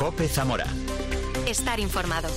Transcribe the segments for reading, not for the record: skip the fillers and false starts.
COPE Zamora. Estar informado.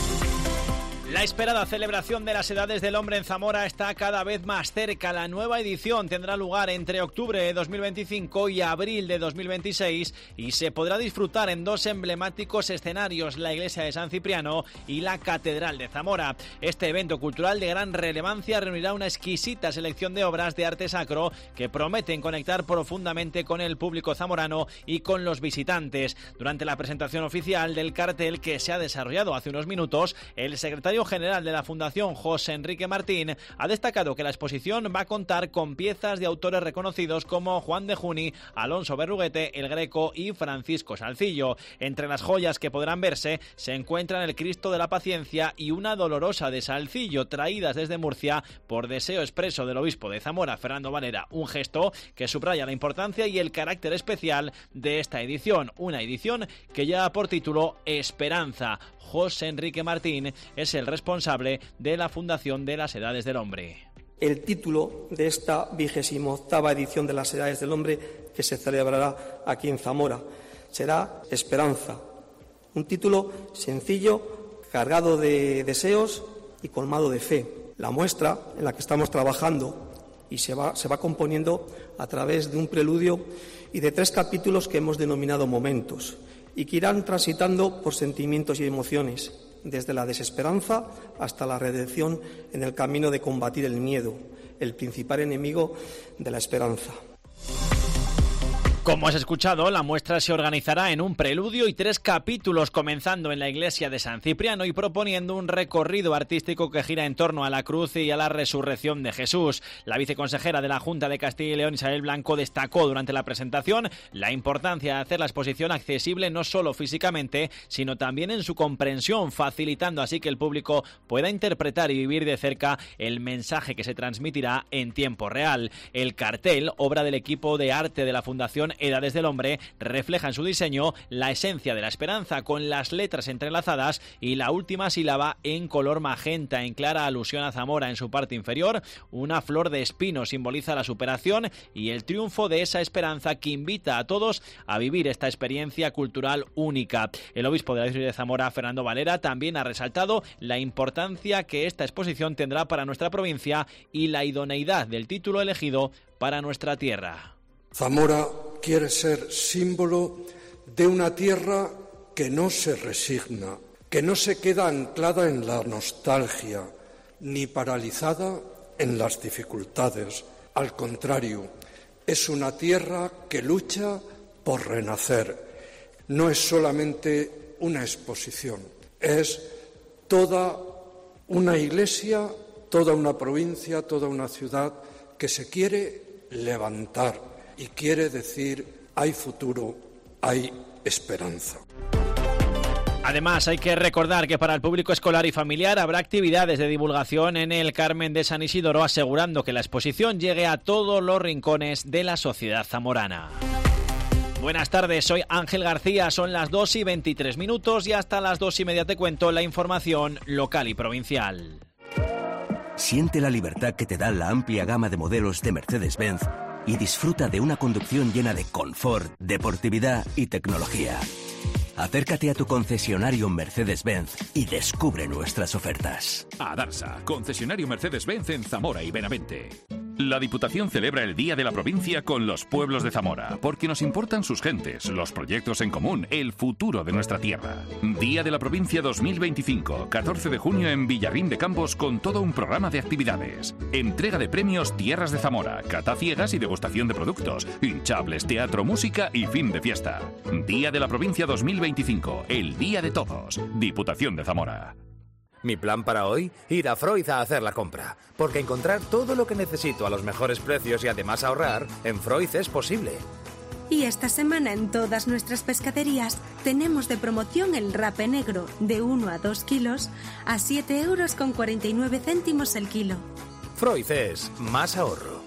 La esperada celebración de las Edades del Hombre en Zamora está cada vez más cerca. La nueva edición tendrá lugar entre octubre de 2025 y abril de 2026 y se podrá disfrutar en dos emblemáticos escenarios, la iglesia de San Cipriano y la Catedral de Zamora. Este evento cultural de gran relevancia reunirá una exquisita selección de obras de arte sacro que prometen conectar profundamente con el público zamorano y con los visitantes. Durante la presentación oficial del cartel que se ha desarrollado hace unos minutos, el secretario general de la Fundación, José Enrique Martín, ha destacado que la exposición va a contar con piezas de autores reconocidos como Juan de Juni, Alonso Berruguete, El Greco y Francisco Salcillo. Entre las joyas que podrán verse se encuentran el Cristo de la Paciencia y una Dolorosa de Salcillo, traídas desde Murcia por deseo expreso del obispo de Zamora, Fernando Valera, un gesto que subraya la importancia y el carácter especial de esta edición, una edición que lleva por título Esperanza. José Enrique Martín es el responsable de la Fundación de las Edades del Hombre. El título de esta 28ª edición de las Edades del Hombre, que se celebrará aquí en Zamora, será Esperanza. Un título sencillo, cargado de deseos y colmado de fe. La muestra en la que estamos trabajando y se va componiendo a través de un preludio y de 3 capítulos que hemos denominado momentos y que irán transitando por sentimientos y emociones, desde la desesperanza hasta la redención en el camino de combatir el miedo, el principal enemigo de la esperanza. Como has escuchado, la muestra se organizará en un preludio y 3 capítulos, comenzando en la iglesia de San Cipriano y proponiendo un recorrido artístico que gira en torno a la cruz y a la resurrección de Jesús. La viceconsejera de la Junta de Castilla y León, Isabel Blanco, destacó durante la presentación la importancia de hacer la exposición accesible no solo físicamente, sino también en su comprensión, facilitando así que el público pueda interpretar y vivir de cerca el mensaje que se transmitirá en tiempo real. El cartel, obra del equipo de arte de la Fundación Edades del Hombre, refleja en su diseño la esencia de la esperanza, con las letras entrelazadas y la última sílaba en color magenta, en clara alusión a Zamora. En su parte inferior, una flor de espino simboliza la superación y el triunfo de esa esperanza que invita a todos a vivir esta experiencia cultural única. El obispo de la diócesis de Zamora, Fernando Valera, también ha resaltado la importancia que esta exposición tendrá para nuestra provincia y la idoneidad del título elegido para nuestra tierra. Zamora quiere ser símbolo de una tierra que no se resigna, que no se queda anclada en la nostalgia, ni paralizada en las dificultades. Al contrario, es una tierra que lucha por renacer. No es solamente una exposición, es toda una iglesia, toda una provincia, toda una ciudad que se quiere levantar. Y quiere decir, hay futuro, hay esperanza. Además, hay que recordar que para el público escolar y familiar habrá actividades de divulgación en el Carmen de San Isidoro, asegurando que la exposición llegue a todos los rincones de la sociedad zamorana. Buenas tardes, soy Ángel García, son las 2:23 y hasta las 2:30 te cuento la información local y provincial. Siente la libertad que te da la amplia gama de modelos de Mercedes-Benz y disfruta de una conducción llena de confort, deportividad y tecnología. Acércate a tu concesionario Mercedes-Benz y descubre nuestras ofertas. Adarsa, concesionario Mercedes-Benz en Zamora y Benavente. La Diputación celebra el Día de la Provincia con los pueblos de Zamora, porque nos importan sus gentes, los proyectos en común, el futuro de nuestra tierra. Día de la Provincia 2025, 14 de junio en Villarrín de Campos, con todo un programa de actividades. Entrega de premios Tierras de Zamora, cata ciegas y degustación de productos, hinchables, teatro, música y fin de fiesta. Día de la Provincia 2025, el Día de Todos. Diputación de Zamora. Mi plan para hoy, ir a Freud a hacer la compra, porque encontrar todo lo que necesito a los mejores precios y además ahorrar, en Freud es posible. Y esta semana en todas nuestras pescaderías tenemos de promoción el rape negro de 1 a 2 kilos a 7,49 € el kilo. Freud es más ahorro.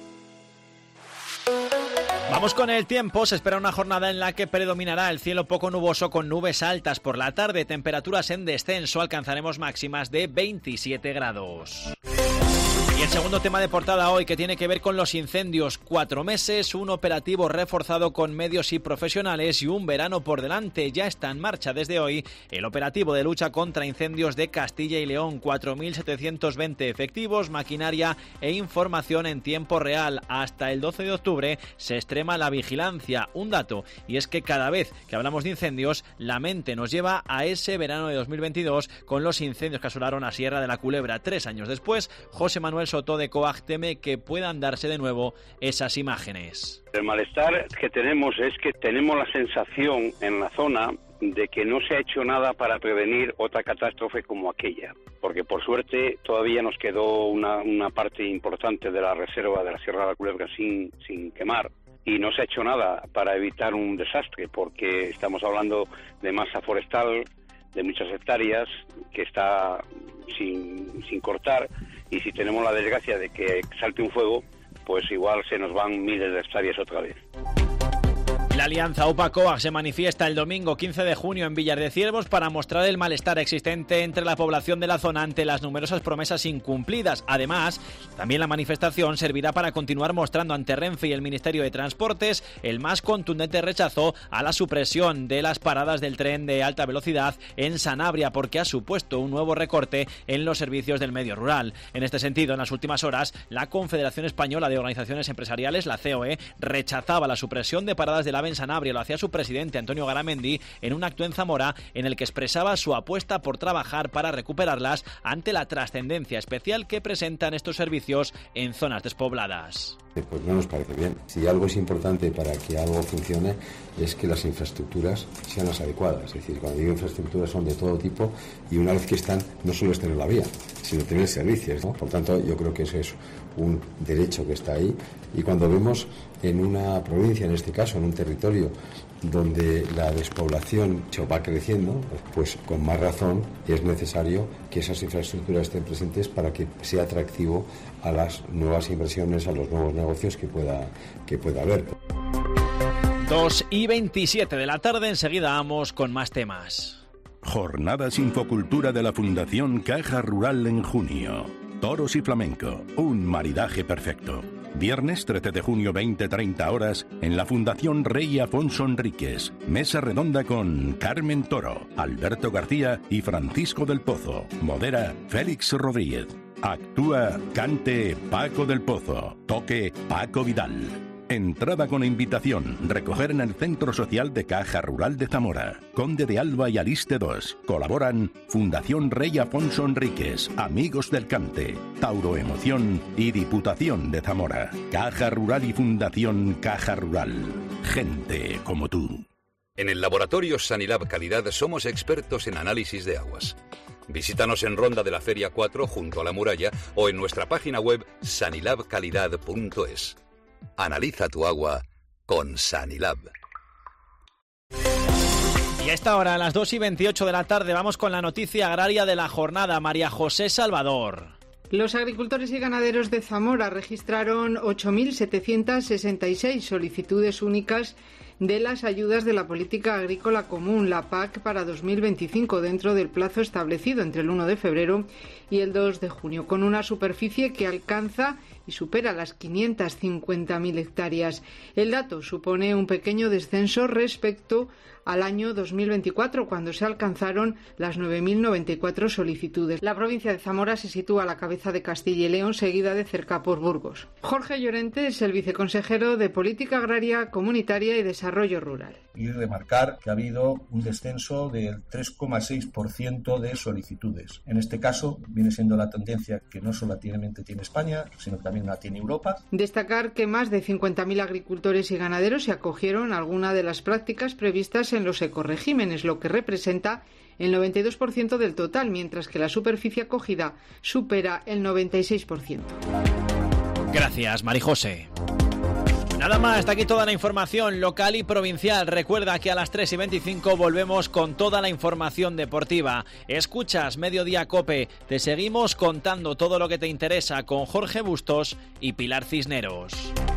Vamos con el tiempo. Se espera una jornada en la que predominará el cielo poco nuboso con nubes altas. Por la tarde, temperaturas en descenso. Alcanzaremos máximas de 27 grados. Y el segundo tema de portada hoy, que tiene que ver con los incendios. 4 meses, un operativo reforzado con medios y profesionales y un verano por delante. Ya está en marcha desde hoy el operativo de lucha contra incendios de Castilla y León. 4.720 efectivos, maquinaria e información en tiempo real. Hasta el 12 de octubre se extrema la vigilancia. Un dato, y es que cada vez que hablamos de incendios, la mente nos lleva a ese verano de 2022 con los incendios que asolaron a Sierra de la Culebra. 3 años después, José Manuel Soto de COAG teme que puedan darse de nuevo esas imágenes. El malestar que tenemos es que tenemos la sensación en la zona de que no se ha hecho nada para prevenir otra catástrofe como aquella, porque por suerte todavía nos quedó una parte importante de la reserva de la Sierra de la Culebra sin quemar, y no se ha hecho nada para evitar un desastre, porque estamos hablando de masa forestal de muchas hectáreas que está sin cortar, y si tenemos la desgracia de que salte un fuego, pues igual se nos van miles de hectáreas otra vez. La alianza UPA-COAG se manifiesta el domingo 15 de junio en Villar de Ciervos para mostrar el malestar existente entre la población de la zona ante las numerosas promesas incumplidas. Además, también la manifestación servirá para continuar mostrando ante Renfe y el Ministerio de Transportes el más contundente rechazo a la supresión de las paradas del tren de alta velocidad en Sanabria, porque ha supuesto un nuevo recorte en los servicios del medio rural. En este sentido, en las últimas horas, la Confederación Española de Organizaciones Empresariales, la COE, rechazaba la supresión de paradas del AVE en Sanabria. Lo hacía su presidente, Antonio Garamendi, en un acto en Zamora en el que expresaba su apuesta por trabajar para recuperarlas ante la trascendencia especial que presentan estos servicios en zonas despobladas. Pues no nos parece bien. Si algo es importante para que algo funcione es que las infraestructuras sean las adecuadas. Es decir, cuando digo infraestructuras son de todo tipo, y una vez que están, no solo es tener la vía, sino tener servicios, ¿no? Por tanto, yo creo que eso es un derecho que está ahí. Y cuando vemos en una provincia, en este caso, en un territorio donde la despoblación se va creciendo, pues con más razón es necesario que esas infraestructuras estén presentes para que sea atractivo a las nuevas inversiones, a los nuevos negocios que pueda haber. 2:27 de la tarde, enseguida vamos con más temas. Jornadas Infocultura de la Fundación Caja Rural en junio. Toros y flamenco, un maridaje perfecto. Viernes 13 de junio, 20-30 horas, en la Fundación Rey Afonso Enríquez. Mesa redonda con Carmen Toro, Alberto García y Francisco del Pozo. Modera Félix Rodríguez. Actúa, cante Paco del Pozo. Toque Paco Vidal. Entrada con invitación. Recoger en el Centro Social de Caja Rural de Zamora. Conde de Alba y Aliste 2. Colaboran Fundación Rey Afonso Enríquez, Amigos del Cante, Tauro Emoción y Diputación de Zamora. Caja Rural y Fundación Caja Rural. Gente como tú. En el laboratorio Sanilab Calidad somos expertos en análisis de aguas. Visítanos en Ronda de la Feria 4 junto a la muralla o en nuestra página web sanilabcalidad.es. Analiza tu agua con Sanilab. Y a esta hora, a las 2:28 de la tarde, vamos con la noticia agraria de la jornada. María José Salvador. Los agricultores y ganaderos de Zamora registraron 8.766 solicitudes únicas de las ayudas de la Política Agrícola Común, la PAC, para 2025, dentro del plazo establecido entre el 1 de febrero y el 2 de junio, con una superficie que alcanza y supera las 550.000 hectáreas. El dato supone un pequeño descenso respecto al año 2024, cuando se alcanzaron las 9.094 solicitudes. La provincia de Zamora se sitúa a la cabeza de Castilla y León, seguida de cerca por Burgos. Jorge Llorente es el viceconsejero de Política Agraria Comunitaria y Desarrollo Rural. Y remarcar que ha habido un descenso del 3,6% de solicitudes. En este caso viene siendo la tendencia que no solamente tiene España, sino que también la tiene Europa. Destacar que más de 50.000 agricultores y ganaderos se acogieron a alguna de las prácticas previstas en los ecoregímenes, lo que representa el 92% del total, mientras que la superficie acogida supera el 96%. Gracias, Marijose. Nada más, está aquí toda la información local y provincial. Recuerda que a las 3:25 volvemos con toda la información deportiva. Escuchas Mediodía COPE. Te seguimos contando todo lo que te interesa con Jorge Bustos y Pilar Cisneros.